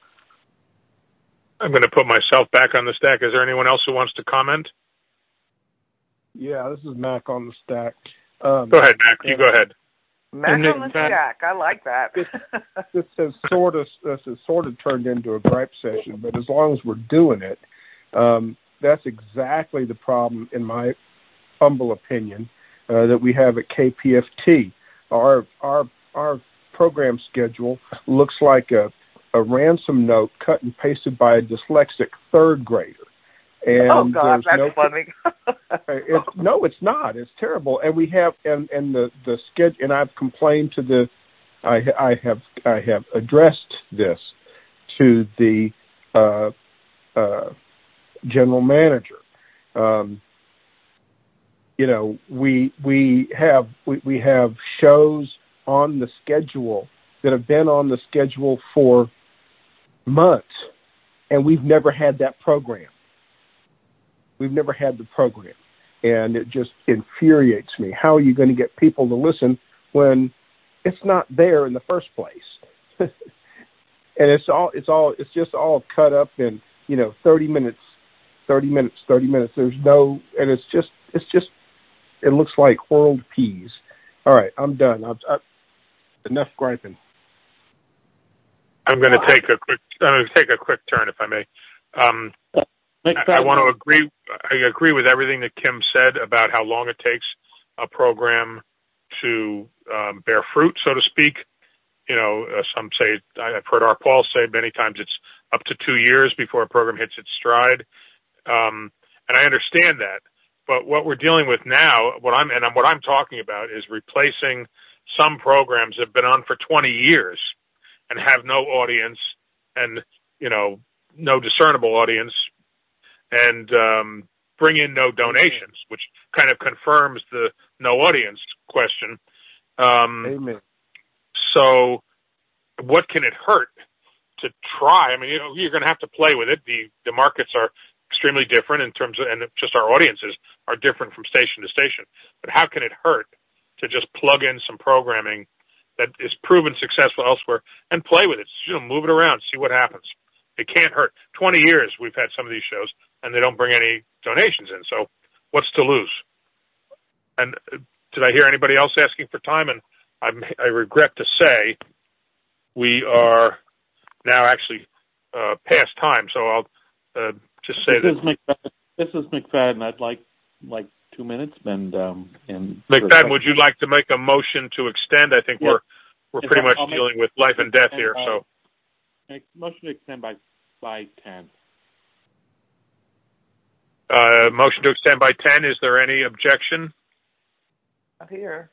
I'm going to put myself back on the stack. Is there anyone else who wants to comment? Yeah, this is Mac on the stack. Um, go ahead, Mac. You go ahead. Mac on the stack. I like that. this, this has sort of this has sort of turned into a gripe session, but as long as we're doing it, um, that's exactly the problem, in my humble opinion, uh, that we have at K P F T. Our our our program schedule looks like a a ransom note cut and pasted by a dyslexic third grader. And oh God, that's no, funny. it's, no, it's not. It's terrible. And we have, and, and the the schedule. And I've complained to the, I, I have I have addressed this to the uh, uh, general manager. Um, you know, we we have we, we have shows on the schedule that have been on the schedule for months, and we've never had that program. We've never had the program, and it just infuriates me. How are you going to get people to listen when it's not there in the first place? And it's all, it's all, it's just all cut up in, you know, thirty minutes, thirty minutes, thirty minutes. There's no, and it's just, it's just, it looks like whirled peas. All right, I'm done. I've, I've enough griping. I'm going to take a quick, I'm going to take a quick turn, if I may. Um, I, I want to agree. I agree with everything that Kim said about how long it takes a program to um, bear fruit, so to speak. You know, uh, some say, I've heard our Paul say many times it's up to two years before a program hits its stride. Um, and I understand that. But what we're dealing with now, what I'm and what I'm talking about, is replacing some programs that have been on for twenty years and have no audience, and you know, no discernible audience, and um, bring in no donations, which kind of confirms the no audience question. Um, Amen. So, what can it hurt to try? I mean, you know, you're going to have to play with it. The the markets are extremely different in terms of, and just our audiences are different from station to station. But how can it hurt to just plug in some programming that is proven successful elsewhere and play with it? You know, move it around, see what happens. It can't hurt. twenty years we've had some of these shows, and they don't bring any donations in. So what's to lose? And did I hear anybody else asking for time? And I'm, I regret to say we are now actually uh, past time. So I'll uh, just say this that. Is McFadden, this is McFadden. I'd like like two minutes. And um, and McFadden, would you like to make a motion to extend? I think yes. we're we're pretty I'll, much I'll dealing make, with life and death here. uh, So make motion to extend by by ten. Uh, motion to extend by ten. Is there any objection? Not here.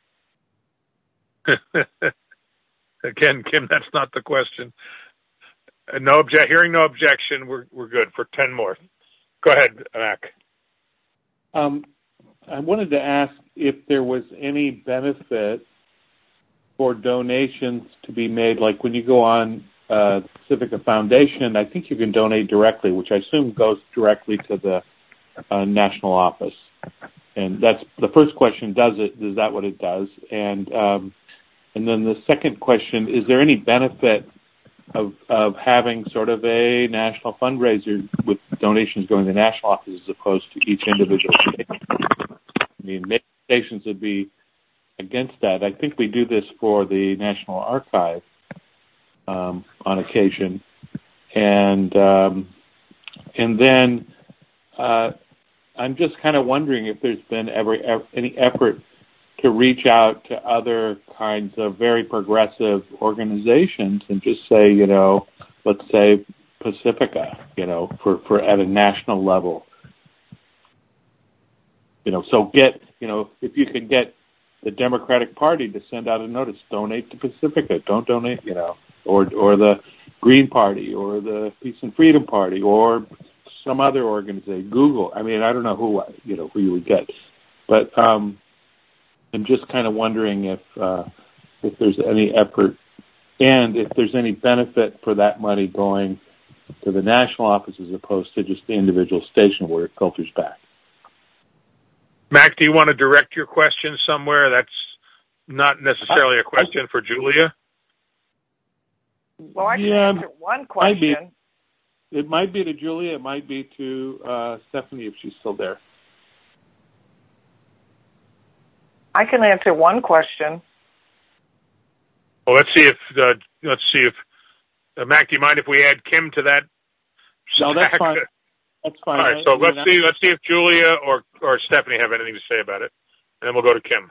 Again, Kim, that's not the question. Uh, no obje- Hearing no objection, we're we're good for ten more. Go ahead, Mac. Um, I wanted to ask if there was any benefit for donations to be made, like when you go on uh, Civica Foundation, I think you can donate directly, which I assume goes directly to the uh, national office. And that's the first question. Does it? Is that what it does? And um, and then the second question: is there any benefit of of having sort of a national fundraiser with donations going to the national office as opposed to each individual station? I mean, maybe stations would be against that. I think we do this for the National Archive um, on occasion, and um, and then. Uh, I'm just kind of wondering if there's been ever, ever any effort to reach out to other kinds of very progressive organizations and just say, you know, let's say Pacifica, you know, for, for at a national level. You know, so get you know, if you could get the Democratic Party to send out a notice, donate to Pacifica, don't donate, you know, or or the Green Party or the Peace and Freedom Party or some other organization, Google. I mean, I don't know who, you know, who you would get. But um, I'm just kind of wondering if uh, if there's any effort and if there's any benefit for that money going to the national office as opposed to just the individual station where it filters back. Mac, do you want to direct your question somewhere? That's not necessarily a question for Julia. Well, I can yeah, answer one question. Might be, it might be to Julia. It might be to uh, Stephanie if she's still there. I can answer one question. Well, let's see if uh, let's see if uh, Mac. Do you mind if we add Kim to that? No, that's fine. That's fine. All right. So let's see. Let's see if Julia or or Stephanie have anything to say about it, and then we'll go to Kim.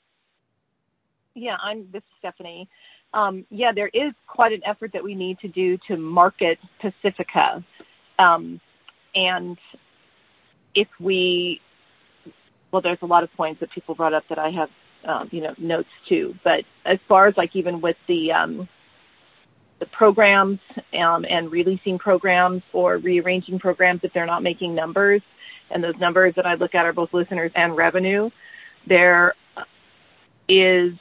Yeah, I'm this is Stephanie. Um, yeah, there is quite an effort that we need to do to market Pacifica, um, and if we well, there's a lot of points that people brought up that I have, um, you know, notes to. But as far as like even with the um, the programs um, and releasing programs or rearranging programs if they're not making numbers, and those numbers that I look at are both listeners and revenue, there is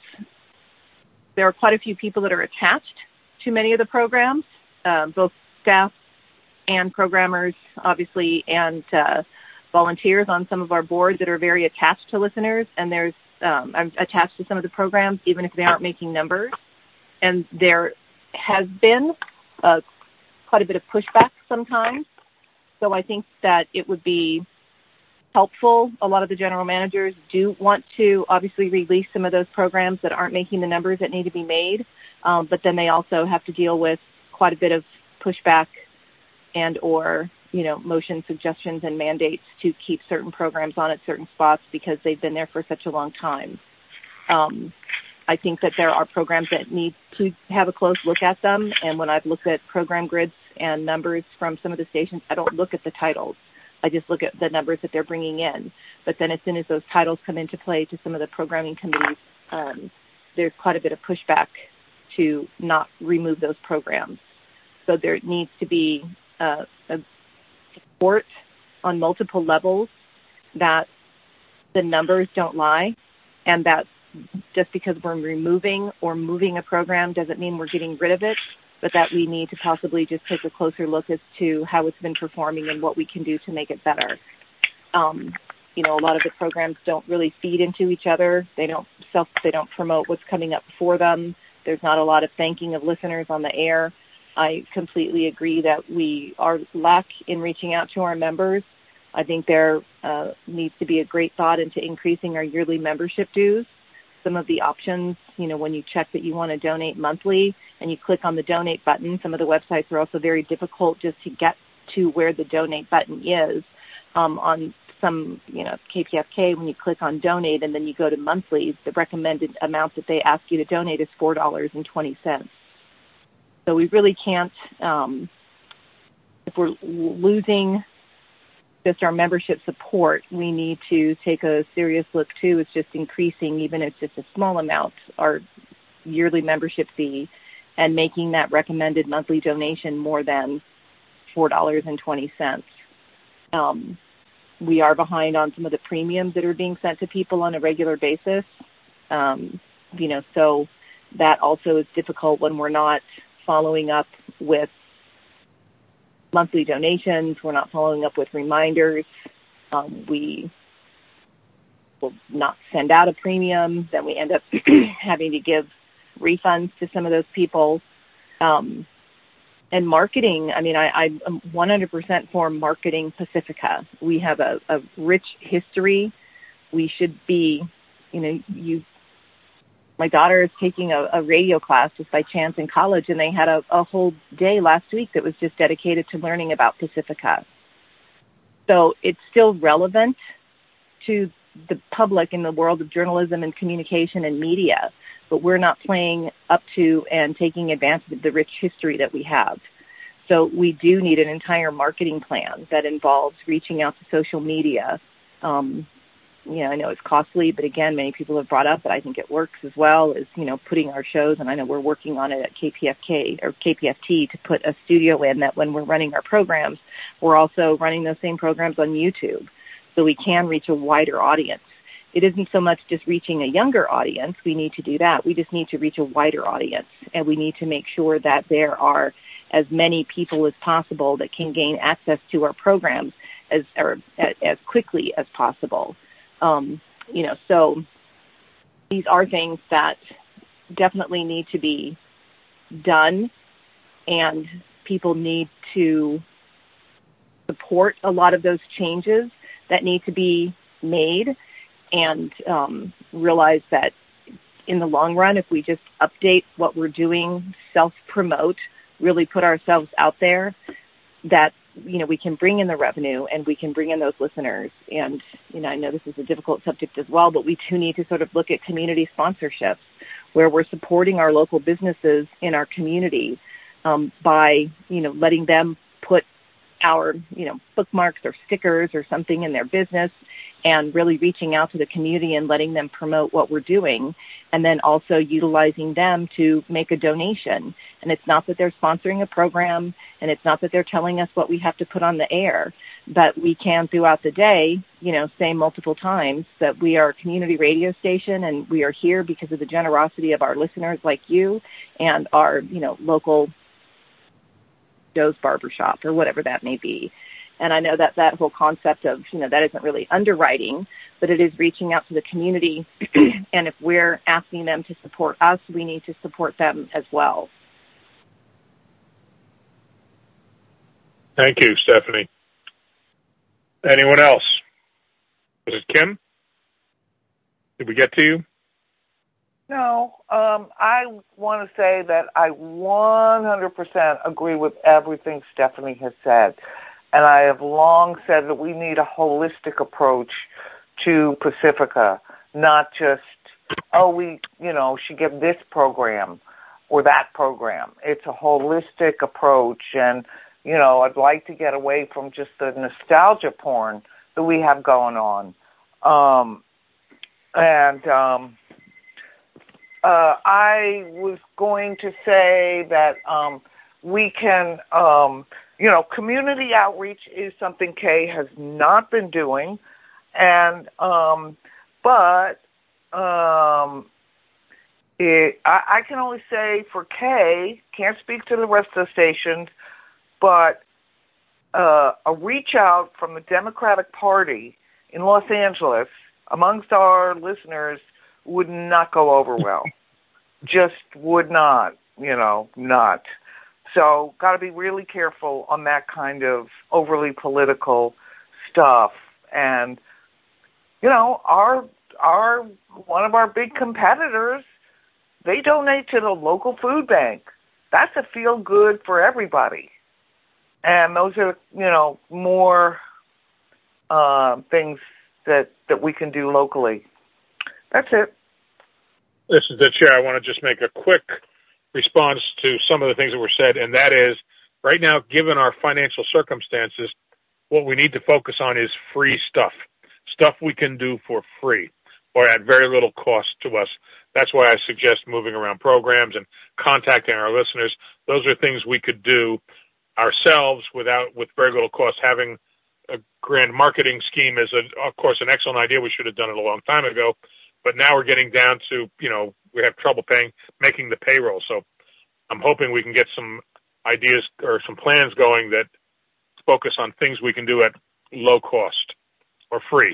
there are quite a few people that are attached to many of the programs, um, both staff and programmers, obviously, and uh, volunteers on some of our boards that are very attached to listeners, and there's um, I'm attached to some of the programs, even if they aren't making numbers. And there has been uh, quite a bit of pushback sometimes. So I think that it would be helpful. A lot of the general managers do want to obviously release some of those programs that aren't making the numbers that need to be made, um, but then they also have to deal with quite a bit of pushback and or you know, motion suggestions and mandates to keep certain programs on at certain spots because they've been there for such a long time. Um, I think that there are programs that need to have a close look at them. And when I've looked at program grids and numbers from some of the stations, I don't look at the titles. I just look at the numbers that they're bringing in. But then as soon as those titles come into play to some of the programming committees, um, there's quite a bit of pushback to not remove those programs. So there needs to be uh, a support on multiple levels that the numbers don't lie, and that just because we're removing or moving a program doesn't mean we're getting rid of it, but that we need to possibly just take a closer look as to how it's been performing and what we can do to make it better. Um, you know, a lot of the programs don't really feed into each other. They don't self, they don't promote what's coming up for them. There's not a lot of thanking of listeners on the air. I completely agree that we are lack in reaching out to our members. I think there uh, needs to be a great thought into increasing our yearly membership dues. Some of the options, you know, when you check that you want to donate monthly and you click on the donate button, some of the websites are also very difficult just to get to where the donate button is. Um, on some, you know, K P F K, when you click on donate and then you go to monthly, the recommended amount that they ask you to donate is four dollars and twenty cents. So we really can't, um, if we're losing just our membership support, we need to take a serious look too. It's just increasing, even if it's just a small amount, our yearly membership fee and making that recommended monthly donation more than four dollars and twenty cents. Um, we are behind on some of the premiums that are being sent to people on a regular basis. Um, you know, so that also is difficult when we're not following up with monthly donations. We're not following up with reminders. Um, we will not send out a premium. Then we end up having to give refunds to some of those people. Um, and marketing, I mean, I, I'm one hundred percent for marketing Pacifica. We have a, a rich history. We should be, you know, you my daughter is taking a, a radio class just by chance in college, and they had a, a whole day last week that was just dedicated to learning about Pacifica. So it's still relevant to the public in the world of journalism and communication and media, but we're not playing up to and taking advantage of the rich history that we have. So we do need an entire marketing plan that involves reaching out to social media, um, you know, I know it's costly, but again, many people have brought up that I think it works as well, is, you know, putting our shows, and I know we're working on it at K P F K or K P F T to put a studio in that when we're running our programs, we're also running those same programs on YouTube so we can reach a wider audience. It isn't so much just reaching a younger audience. We need to do that. We just need to reach a wider audience, and we need to make sure that there are as many people as possible that can gain access to our programs as or as quickly as possible. Um, you know, so these are things that definitely need to be done, and people need to support a lot of those changes that need to be made, and um, realize that in the long run, if we just update what we're doing, self-promote, really put ourselves out there, that, you know, we can bring in the revenue and we can bring in those listeners. And, you know, I know this is a difficult subject as well, but we do need to sort of look at community sponsorships where we're supporting our local businesses in our community um, by, you know, letting them put our, you know, bookmarks or stickers or something in their business, and really reaching out to the community and letting them promote what we're doing, and then also utilizing them to make a donation. And it's not that they're sponsoring a program, and it's not that they're telling us what we have to put on the air, but we can throughout the day, you know, say multiple times that we are a community radio station, and we are here because of the generosity of our listeners like you and our, you know, local Joe's Barbershop or whatever that may be. And I know that that whole concept of, you know, that isn't really underwriting, but it is reaching out to the community. And if we're asking them to support us, we need to support them as well. Thank you, Stephanie. Anyone else? Was it Kim? Did we get to you? No, um, I want to say that I one hundred percent agree with everything Stephanie has said. And I have long said that we need a holistic approach to Pacifica, not just, oh, we, you know, should give this program or that program. It's a holistic approach. And, you know, I'd like to get away from just the nostalgia porn that we have going on. Um, and um, uh, I was going to say that um, we can... Um, You know, community outreach is something Kay has not been doing, and um, but um, it, I, I can only say for Kay, can't speak to the rest of the stations, but uh, a reach out from the Democratic Party in Los Angeles amongst our listeners would not go over well. Just would not, you know, not. So got to be really careful on that kind of overly political stuff. And, you know, our, our, one of our big competitors, they donate to the local food bank. That's a feel good for everybody. And those are, you know, more uh, things that, that we can do locally. That's it. This is the chair. I want to just make a quick response to some of the things that were said, and that is, right now, given our financial circumstances, what we need to focus on is free stuff, stuff we can do for free or at very little cost to us. That's why I suggest moving around programs and contacting our listeners. Those are things we could do ourselves without, with very little cost. Having a grand marketing scheme is, a, of course, an excellent idea. We should have done it a long time ago. But now we're getting down to, you know, we have trouble paying, making the payroll. So I'm hoping we can get some ideas or some plans going that focus on things we can do at low cost or free.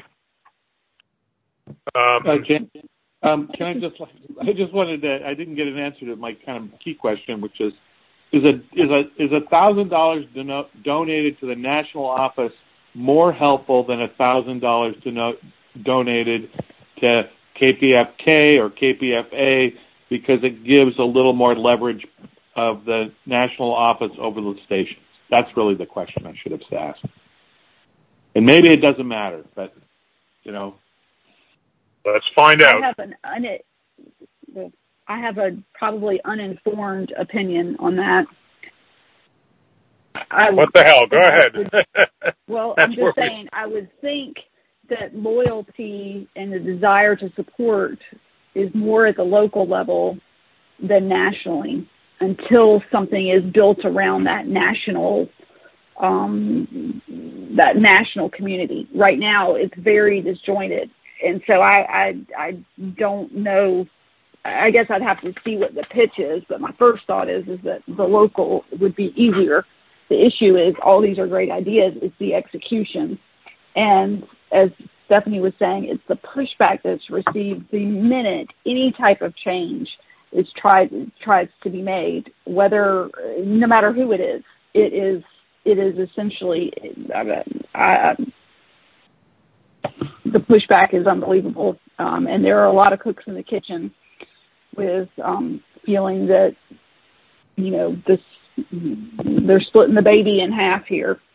Um, uh, Jan, um, can I just, I just wanted to, I didn't get an answer to my kind of key question, which is, is a, is a, is a thousand dollars donated to the national office more helpful than a thousand dollars donated to K P F K or K P F A, because it gives a little more leverage of the national office over the stations? That's really the question I should have asked. And maybe it doesn't matter, but, you know. Let's find out. I have, an, un, I have a probably uninformed opinion on that. I what the hell? Go ahead. Would, well, I'm just saying, I would think that loyalty and the desire to support is more at the local level than nationally, until something is built around that national um, that national community. Right now, it's very disjointed, and so I, I I don't know. I guess I'd have to see what the pitch is, but my first thought is is that the local would be easier. The issue is all these are great ideas. It's the execution, and as Stephanie was saying, it's the pushback that's received the minute any type of change is tried tries to be made, whether no matter who it is. It is it is essentially I, I, the pushback is unbelievable, um, and there are a lot of cooks in the kitchen with um, feeling that you know this they're splitting the baby in half here,